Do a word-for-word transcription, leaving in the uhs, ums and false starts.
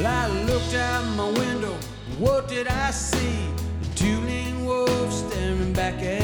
Well, I looked out my window, what did I see? A two-lean wolf staring back at